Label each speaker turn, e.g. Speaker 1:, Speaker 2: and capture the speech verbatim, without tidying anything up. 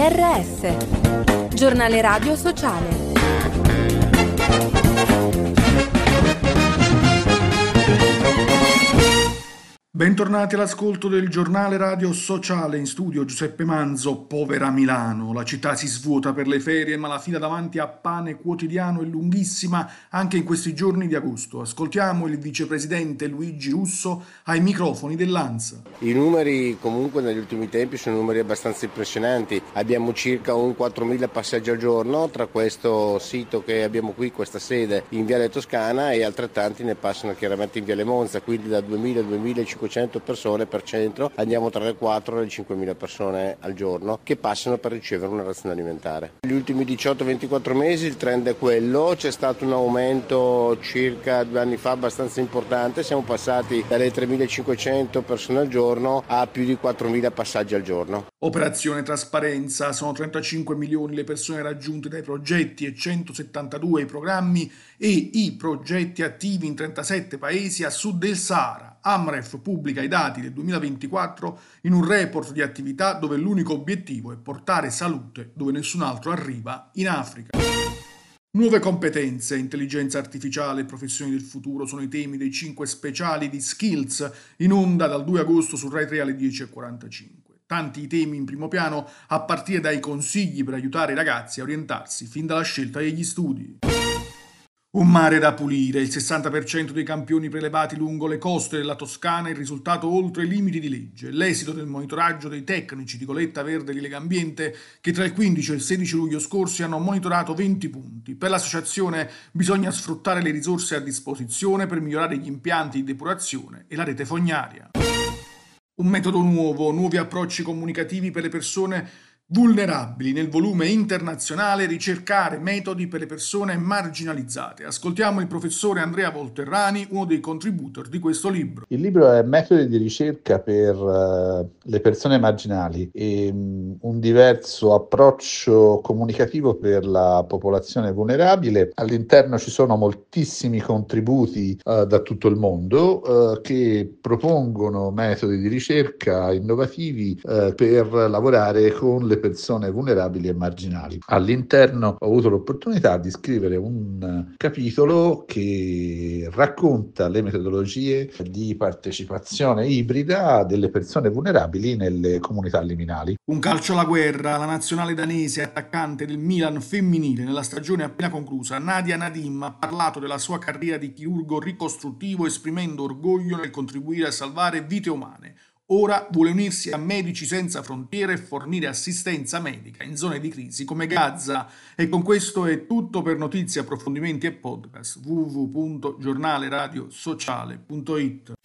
Speaker 1: R S, giornale radio sociale.
Speaker 2: Bentornati all'ascolto del giornale radio sociale. In studio Giuseppe Manzo. Povera Milano, la città si svuota per le ferie, ma la fila davanti a Pane Quotidiano è lunghissima anche in questi giorni di agosto. Ascoltiamo il vicepresidente Luigi Russo ai microfoni dell'ANSA.
Speaker 3: I numeri comunque negli ultimi tempi sono numeri abbastanza impressionanti. Abbiamo circa un quattromila passaggi al giorno tra questo sito che abbiamo qui, questa sede in Viale Toscana, e altrettanti ne passano chiaramente in Viale Monza, quindi da duemila a duemilacinquecento persone per centro, andiamo tra le quattro e le cinquemila persone al giorno che passano per ricevere una razione alimentare. Negli ultimi diciotto ventiquattro mesi il trend è quello, c'è stato un aumento circa due anni fa abbastanza importante, siamo passati dalle tremilacinquecento persone al giorno a più di quattromila passaggi al giorno.
Speaker 2: Operazione trasparenza, sono trentacinque milioni le persone raggiunte dai progetti e centosettantadue i programmi e i progetti attivi in trentasette paesi a sud del Sahara. Amref pubblica i dati del duemilaventiquattro in un report di attività dove l'unico obiettivo è portare salute dove nessun altro arriva, in Africa. Nuove competenze, intelligenza artificiale e professioni del futuro sono i temi dei cinque speciali di Skills in onda dal due agosto su Rai tre alle dieci e quarantacinque. Tanti i temi in primo piano, a partire dai consigli per aiutare i ragazzi a orientarsi fin dalla scelta degli studi. Un mare da pulire, il sessanta per cento dei campioni prelevati lungo le coste della Toscana è il risultato oltre i limiti di legge. L'esito del monitoraggio dei tecnici di Goletta Verde di Legambiente che tra il quindici e il sedici luglio scorsi hanno monitorato venti punti. Per l'associazione bisogna sfruttare le risorse a disposizione per migliorare gli impianti di depurazione e la rete fognaria. Un metodo nuovo, nuovi approcci comunicativi per le persone vulnerabili. Nel volume internazionale ricercare metodi per le persone marginalizzate. Ascoltiamo il professore Andrea Volterrani, uno dei contributor di questo libro.
Speaker 4: Il libro è Metodi di ricerca per uh, le persone marginali e um, un diverso approccio comunicativo per la popolazione vulnerabile. All'interno ci sono moltissimi contributi uh, da tutto il mondo uh, che propongono metodi di ricerca innovativi uh, per lavorare con le persone vulnerabili e marginali. All'interno ho avuto l'opportunità di scrivere un capitolo che racconta le metodologie di partecipazione ibrida delle persone vulnerabili nelle comunità liminali.
Speaker 2: Un calcio alla guerra, la nazionale danese attaccante del Milan femminile nella stagione appena conclusa, Nadia Nadim, ha parlato della sua carriera di chirurgo ricostruttivo esprimendo orgoglio nel contribuire a salvare vite umane. Ora vuole unirsi a Medici Senza Frontiere e fornire assistenza medica in zone di crisi come Gaza. E con questo è tutto. Per notizie, approfondimenti e podcast w w w punto giornale radio sociale punto it.